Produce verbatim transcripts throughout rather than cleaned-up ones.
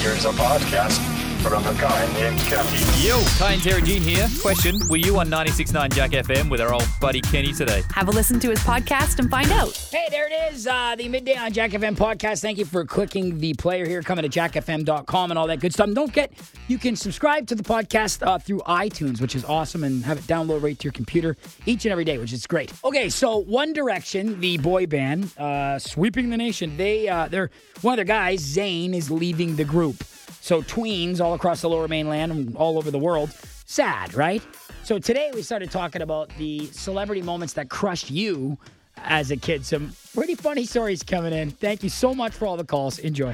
Here's a podcast from the kind named Kenny. Yo, Kai and Tara Jean here. Question, were you on ninety-six point nine Jack F M with our old buddy Kenny today? Have a listen to his podcast and find out. Hey, there it is, uh, the Midday on Jack F M podcast. Thank you for clicking the player here, coming to jack f m dot com and all that good stuff. And don't forget, you can subscribe to the podcast uh, through iTunes, which is awesome, and have it download right to your computer each and every day, which is great. Okay, so One Direction, the boy band, uh, sweeping the nation. They, uh, they're one of their guys, Zayn, is leaving the group. So tweens all across the Lower Mainland and all over the world, sad, right? So today we started talking about the celebrity moments that crushed you as a kid. Some pretty funny stories coming in. Thank you so much for all the calls. Enjoy.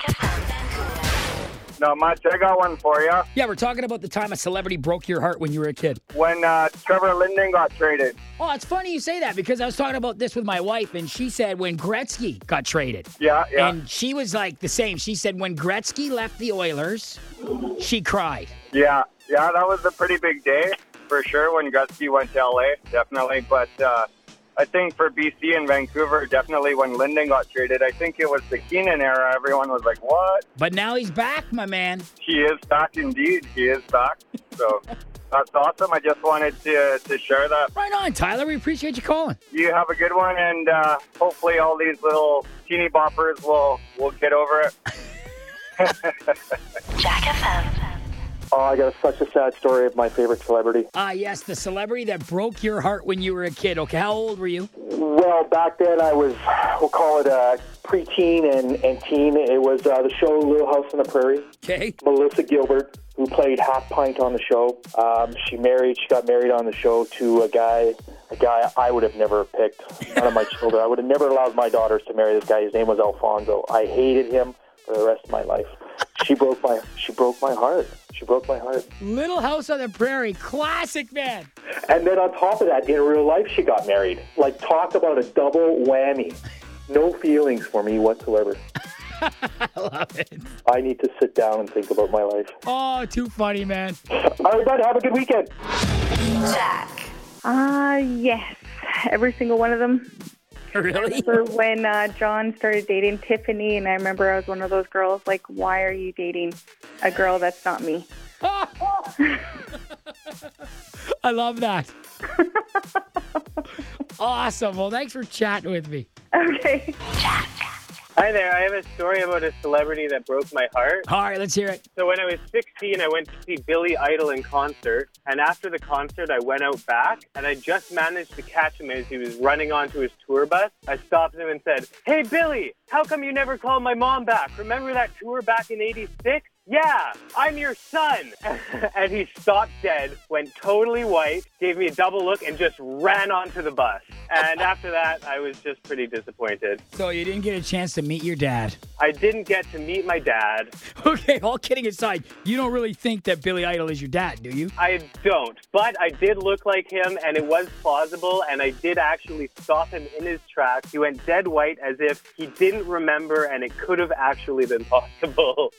Not much. I got one for you. Yeah, we're talking about the time a celebrity broke your heart when you were a kid. When uh, Trevor Linden got traded. Oh, it's funny you say that because I was talking about this with my wife, and she said when Gretzky got traded. Yeah, yeah. And she was like the same. She said when Gretzky left the Oilers, she cried. Yeah, yeah, that was a pretty big day for sure when Gretzky went to L A, definitely. But uh, I think for B C and Vancouver, definitely when Linden got traded, I think it was the Keenan era. Everyone was like, what? But now he's back, my man. He is back indeed. He is back. So that's awesome. I just wanted to to share that. Right on, Tyler. We appreciate you calling. You have a good one, and uh, hopefully all these little teeny boppers will, will get over it. Jack F M. Oh, I got such a sad story of my favorite celebrity. Ah, yes, the celebrity that broke your heart when you were a kid. Okay, how old were you? Well, back then I was, we'll call it a preteen and, and teen. It was uh, the show Little House on the Prairie. Okay. Melissa Gilbert, who played Half Pint on the show. Um, she married, she got married on the show to a guy, a guy I would have never picked. None of my children. I would have never allowed my daughters to marry this guy. His name was Alfonso. I hated him for the rest of my life. She broke my, she broke my heart. She broke my heart. Little House on the Prairie, classic, man. And then on top of that, in real life, she got married. Like, talk about a double whammy. No feelings for me whatsoever. I love it. I need to sit down and think about my life. Oh, too funny, man. All right, bud, have a good weekend. Jack. Uh, yes. Every single one of them. Really? For when uh, John started dating Tiffany, and I remember I was one of those girls, like, why are you dating a girl that's not me? I love that. Awesome. Well, thanks for chatting with me. Okay. Hi there. I have a story about a celebrity that broke my heart. All right, let's hear it. So when I was sixteen, I went to see Billy Idol in concert. And after the concert, I went out back, and I just managed to catch him as he was running onto his tour bus. I stopped him and said, "Hey, Billy, how come you never called my mom back? Remember that tour back in eighty-six? Yeah, I'm your son." And he stopped dead, went totally white, gave me a double look, and just ran onto the bus. And after that, I was just pretty disappointed. So you didn't get a chance to meet your dad. I didn't get to meet my dad. Okay, all kidding aside, you don't really think that Billy Idol is your dad, do you? I don't, but I did look like him, and it was plausible, and I did actually stop him in his tracks. He went dead white as if he didn't remember, and it could have actually been possible.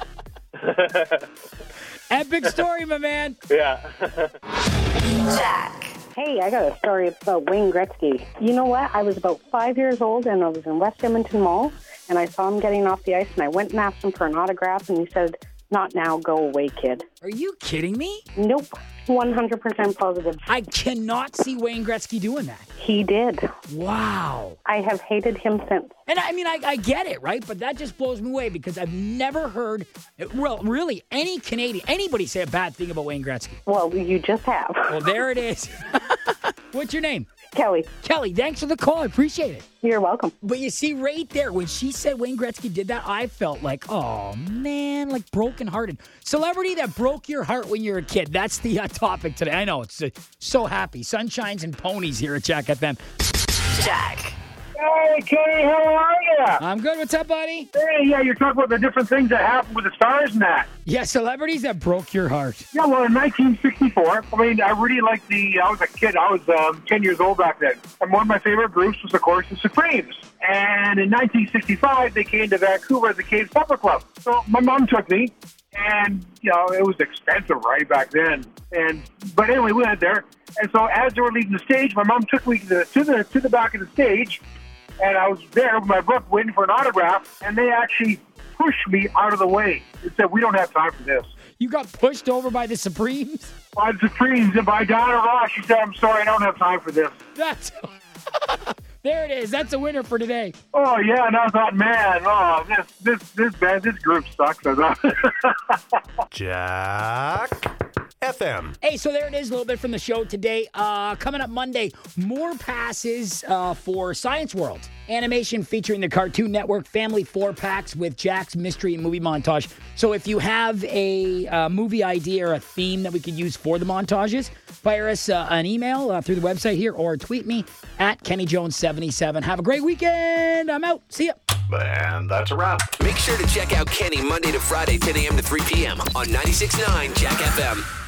Epic story, my man. Yeah. Jack. Hey, I got a story about Wayne Gretzky. You know what? I was about five years old, and I was in West Edmonton Mall, and I saw him getting off the ice, and I went and asked him for an autograph, and he said, "Not now, go away, kid." Are you kidding me? Nope. one hundred percent positive. I cannot see Wayne Gretzky doing that. He did. Wow. I have hated him since. And I mean, I, I get it, right? But that just blows me away because I've never heard, well, really, any Canadian, anybody say a bad thing about Wayne Gretzky. Well, you just have. Well, there it is. What's your name? Kelly. Kelly, thanks for the call. I appreciate it. You're welcome. But you see, right there, when she said Wayne Gretzky did that, I felt like, oh, man, like brokenhearted. Celebrity that broke your heart when you were a kid. That's the uh, topic today. I know, it's uh, so happy. Sunshines and ponies here at Jack F M. Jack. Hey, Kenny, how are you? I'm good. What's up, buddy? Hey, yeah, you're talking about the different things that happened with the stars and that. Yeah, celebrities that broke your heart. Yeah, well, in nineteen sixty-four, I mean, I really liked the, I was a kid, I was um, ten years old back then. And one of my favorite groups was, of course, the Supremes. And in nineteen sixty-five, they came to Vancouver as the Cave Supper Club. So my mom took me, and, you know, it was expensive, right, back then. And But anyway, we went there. And so as they were leaving the stage, my mom took me to the, to the, to the back of the stage. and I was there with my book waiting for an autograph, and they actually pushed me out of the way and said, we don't have time for this. You got pushed over by the Supremes? By the Supremes and by Donna Ross. She said, I'm sorry, I don't have time for this. That's... There it is. That's a winner for today. Oh, yeah, and I thought, man, oh, this this this band, this group sucks. I thought. Jack F M. Hey, so there it is, a little bit from the show today. Uh, coming up Monday, more passes uh, for Science World. Animation featuring the Cartoon Network Family Four Packs with Jack's Mystery Movie Montage. So if you have a uh, movie idea or a theme that we could use for the montages, fire us uh, an email uh, through the website here or tweet me at Kenny Jones seventy-seven. Have a great weekend. I'm out. See ya. And that's a wrap. Make sure to check out Kenny Monday to Friday, ten a.m. to three p.m. on ninety-six point nine Jack F M.